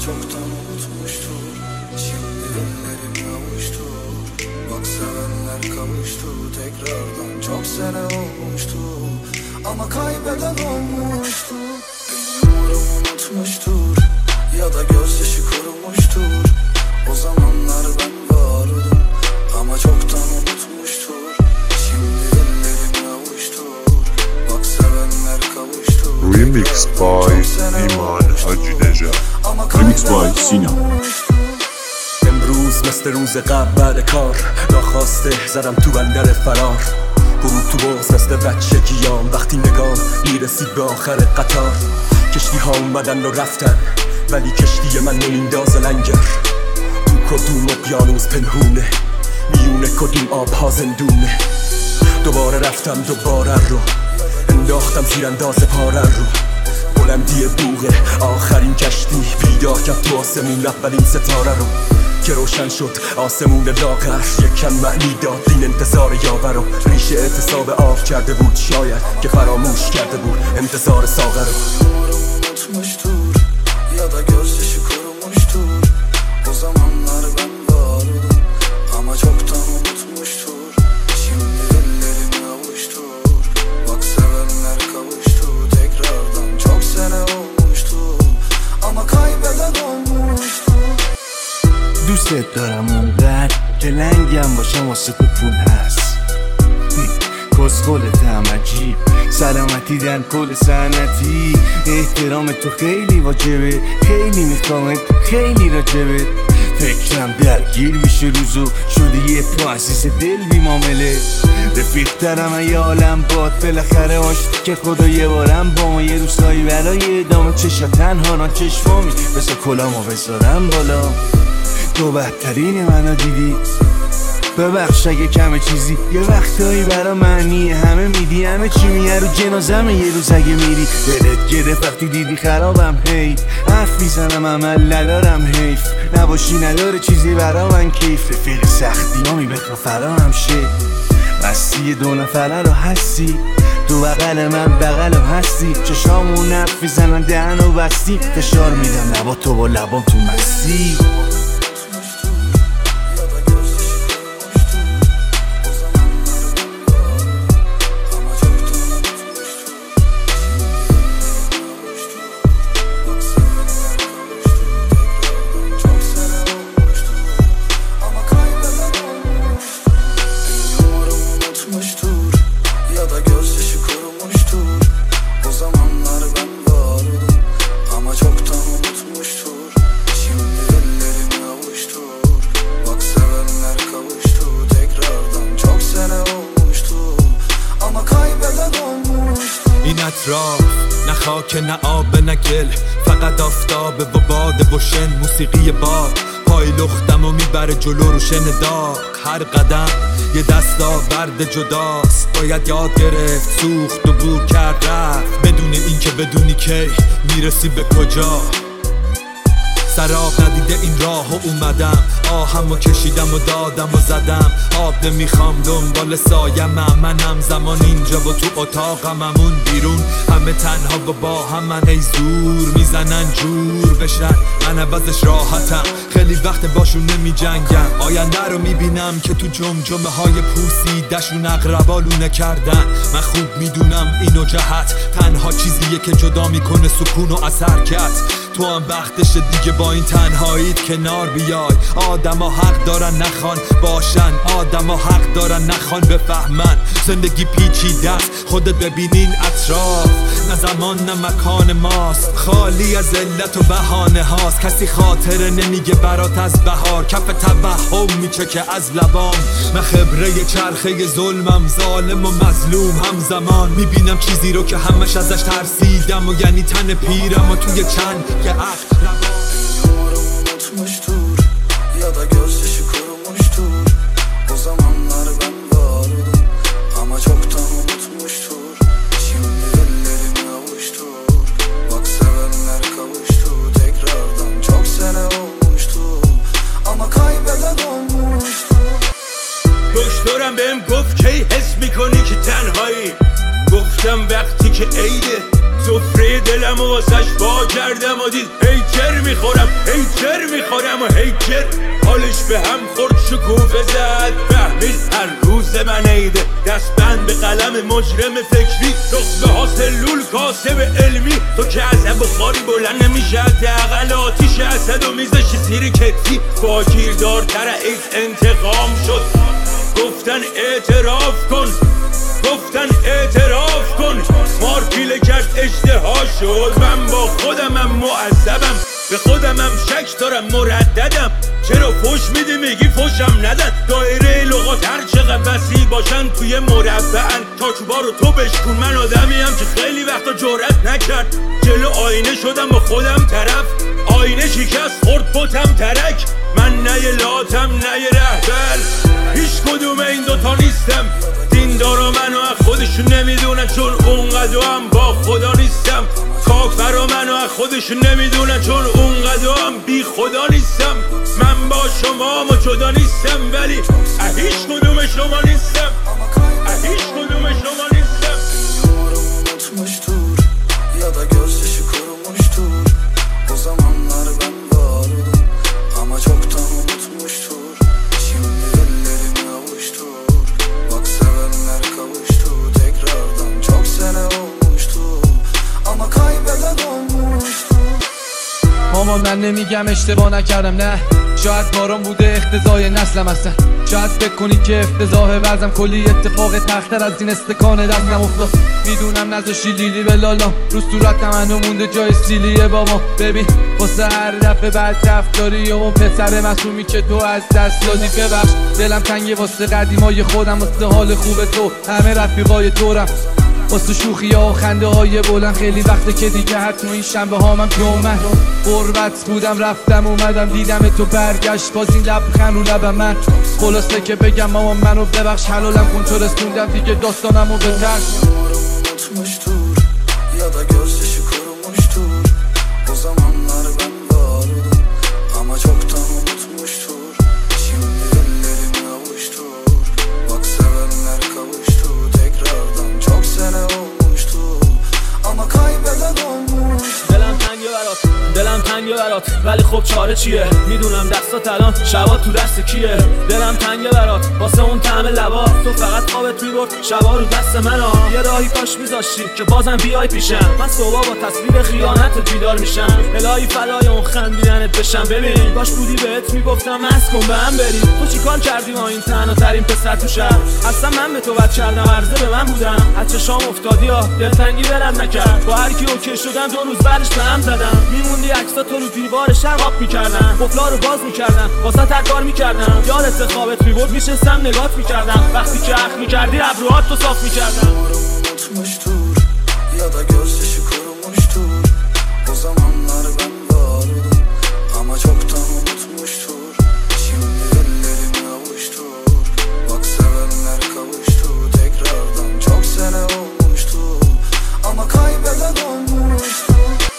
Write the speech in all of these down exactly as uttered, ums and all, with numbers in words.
çoktan unutmuştur. Şimdi ellerim avuştu. Bak sevenler kavuştu tekrardan. Çok sene olmuştu ama kaybeden olmuştu. Umurum unutmuştur ya da gözyaşı kurumuştur. O zamanlar ben vardım ama çoktan unutmuştur. Şimdi ellerim avuştur. Bak sevenler kavuştu. Remix by ایمان حاجی نژاد. Remix by Sina. امروز مثل روز قبل بعد کار ناخواسته زدم تو بندر فرار. غروب تو بغض مثل بچگیام وقتی نگام میرسید به آخر قطار. کشتی ها اومدن و رفتن ولی کشتی من نمیندازه لنگر. تو کدوم اقیانوس پنهونه میونه کدوم آبها زندونه. دوباره رفتم دوباره رو انداختم زیر انداز پاره رو. بلندی بوغه آخرین کشتی بیدار کرد تو آسمون اولین ستاره رو که روشن شد آسمون لاغر. یکم معنی داد این انتظار یاور رو. ریشه اعتصاب آب کرده بود شاید که فراموش کرده بود انتظار ساغر رو. Unutmuştur ya da gözyaşı kurumuştur. O zamanlar ben vardım ama çoktan unutmuştur. Şimdi ellerim avuştur. Bak sevenler kavuştu tekrardan. Çok sene olmuştu ama kaybeden olmuştu. دوست دارم اونقدر که لنگم باشم واسه تو پول هست. کسخلت هم عجیب سلامتی در کل سنتی. احترام تو خیلی واجبه خیلی میخوامت خیلی راجبه. فکرم درگیر میشه روزو شده یه تو عزیز دل بی معامله. رفیق دارم ای عالم باد بالاخره آشتی که خدا یه بارم با ما یه روزایی برای ادامه چشا تنها نا چشمامی بسا کلامو بذارم بالا. تو بهترین منو دیدی ببخش اگه کمه چیزی یه وقتایی برا معنی همه میدی. همه چی میه رو جنازمه یه روز اگه میری. دلت گرفت وقتی دیدی خرابم هی حرف میزنم عمل ندارم حیف. نباشی نداره چیزی برا من کیف. رفیق سختی ها می بخوا فرا هم شه. بستی دو نفره رو هستی تو بغل من بغلم هستی. چشامون حرف میزنن دهن و بستی. فشار میدم لبا تو با لبام تو مستی. Ya da gözyaşı kurumuştur. O zamanlar ben vardım ama çoktan unutmuştur. Şimdi ellerim avuştur. Bak sevenler kavuştu tekrardan. Çok sene olmuştu ama kaybeden olmuştu. این اطراف نه خاک نه آب نه گل فقط آفتابه و باده و شن. موسیقی باد پای لختم و میبره جلو رو شن داغ. هر قدم یه دستاورد جداست. باید یاد گرفت سوخت و بور کرد رفت بدون این که بدونی کی میرسی به کجا. سراب ندیده این راه و اومدم آهم و کشیدم و دادم و زدم. آب نمیخوام دنبال سایم منم زمان اینجا و تو اتاقم همون بیرون. همه تنها و با هم من ای زور میزنن جور بشن. من عوضش راحتم خیلی وقت باشون نمی جنگم. آینده رو میبینم که تو جمجمه های پوسیدشون اقربالونه کردن. من خوب میدونم اینو جهت تنها چیزیه که جدا میکنه سکون و اثر کرد. تو هم وقتش دیگه با این تنهاییت کنار بیای. آدم ها حق دارن نخوان باشن. آدم ها حق دارن نخوان بفهمن. زندگی پیچیده است خودت ببینین اطراف. نه زمان نه مکان ماست خالی از علت و بهانه هاست. کسی خاطره نمیگه برات از بهار. کف توهم میچکه از لبام. من خبره چرخه ظلمم ظالم و مظلوم همزمان. میبینم چیزی رو که همش ازش ترسیدم و یعنی تن پیرم و توی چند که عقل unutmuştur ya da gözyaşı kurumuştur. O zamanlar ben vardım ama çoktan unutmuştur. Şimdi ellerim avuştur. Bak sevenler kavuştu tekrardan. Çok sene olmuştu ama kaybeden olmuştu. دکترم بهم گفت کی حس میکنی که تنهایی. گفتم وقتی که عیده سفره دلم و واسش با کردم و دید هیچر میخورم هیچر میخورم و هیچر حالش به هم خورد شکوفه زد فهمید هر روز من عیده دست بند به قلم مجرم فکری رخبه ها سلول کاسب علمی تو که از بخاری بلند نمیشه حداقل آتیش اسد و میزشی زیر کتفی با گیردارتر ایت انتقام شد گفتن اعتراف کن گفتن اعتراف کن مار پیله کرد اشتها شد من با خودمم معذبم به خودمم شک دارم مرددم چرا فوش میدی میگی فوشم ندن دایره لغات هر چقدر وسیع باشن توی مربعن چاچوبا رو تو بشکن من آدمیم که خیلی وقتا جرأت نکرد جلو آینه شدم با خودم طرف آینه شکست خورد بتم ترک من نه یه لاتم نه یه رهبر هیچ کدوم این دوتا نیستم دیندارا منو از خودشون نمیدونن چون اونقدر هم با خدا نیستم کافرا منو از خودشون نمیدونن چون اونقدر هم بی خدا نیستم من با شما ما جدا نیستم ولی اه هیچ کدوم شما نیستم اه هیچ کدوم شما نیستم Umarım unutmuştur ya da gözyaşı kurumuştur O zamanlar ben vardım ama çoktan unutmuştur Şimdi ellerimi avuştur Bak sevenler kavuştu tekrardan Çok sene olmuştu ama kaybeden olmuştu مامان من نمیگم اشتباه نکردم نه شاید کارم بوده اختزای نسلم هستن شاید فکر کنی که افتضاح ورزم کلی اتفاق تختر از این استکان دستم افتاد میدونم نذاشی لیلی به لالام رو صورت منو مونده جای سیلیه بابا ببین واسه هر دفعه بعد رفتاری و اون پسر معصومی که تو از دست دادی ببخش دلم تنگه واسه قدیمای خودم واسه حال خوب تو همه رفیقای دورم واسه شوخی ها و خنده های بلند خیلی وقته که دیگه حتما این شنبه ها من جمعه غربت بودم رفتم اومدم دیدم تو برگشت باز این لبخند رو لبم من خلاصه که بگم مامان منو ببخش حلالم کن تو رسوندم دیگه داستانمو به ترک Umarım unutmuştur ya da gözyaşı kurumuştur O zamanlar ben vardım ama çoktan unutmuştur Şimdi ellerimi avuştur Bak sevenler kavuştu tekrardan Çok sene olmuştu ama kaybeden olmuştu دلم تنگه برات دلم تنگه برات ولی خب چاره چیه میدونم دستات الان شبا تو دست کیه دلم تنگه برات واسه اون طعم لبا تو فقط خوابت میبرد شبا رو دست منو یه راهی کاش میذاشتی که بازم بیای پیشم من صبح با تصویر خیانت بیدار میشم الهی فدای اون خندیدنت بشم ببین باش بودی بهت میگفتم مست کن به هم بریم تو چیکار کردی ما این تنها ترین پسر تو شهر اصلا من به تو بد کردم عرضه به من بودم از چشام افتادی ها دلتنگی برم نکرد با هر کی اوکی شدم دو روز بعدش به هم زدم میموندی عکسات تو رو دیوار شراب میکردم قفلا رو باز میکردم واسه هر کار میکردم یادت خوابت میبرد میشستم نگات میکردم وقتی که اخ میکردی ابروهات تو صاف میکردم Umarım unutmuştur ya da gözyaşı kurumuştur O zamanlar ben vardım ama çoktan unutmuştur Şimdi ellerimi avuştur Bak sevenler kavuştu tekrardan Çok sene olmuştu ama kaybeden olmuştu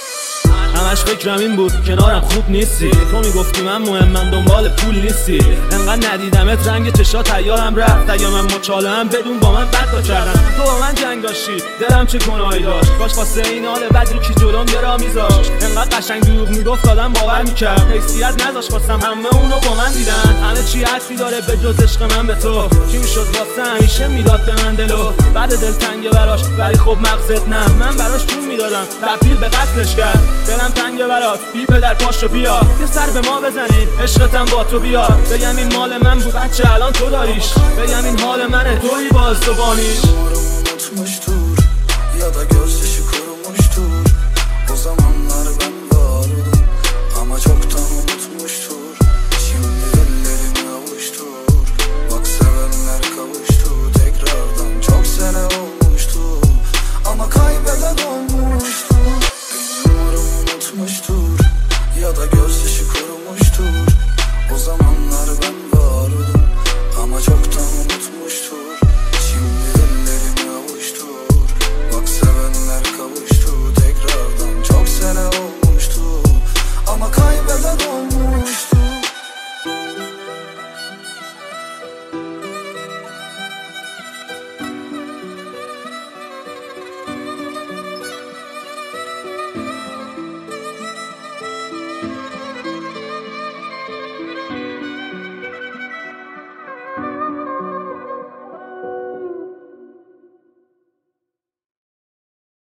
همش فکرم این بود کنارم خوب نیستی تو میگفتی من مهمم دنبال پول نیستی انقدر ندیدمت رنگ چشات تیارم رفت اگه من مچالم بدون با من بد تا کردم تو با من جنگ داشتی دلم چه گناهی داشت کاش واسه این حال بدی که جلوم یه راه میذاشت انقدر قشنگ دروغ میگفت آدم باور میکرد حیثیت نذاشت واسم همه اونو با من دیدن همه چی حرفی داره به جز عشق من به تو چی میشد واسه همیشه میداد به من دلو بعد دلتنگه براش ولی خب مغزت نه من براش جون میدادم تبدیل به قتلش کرد دلم تنگه برات بی پدر پاشو بیا یه سر به ما بزنین عشقتم با تو بیا بگم این مال من بود بچه الان تو داریش بگم این حال منه توی باز تو بانیش Umarım unutmuştur ya da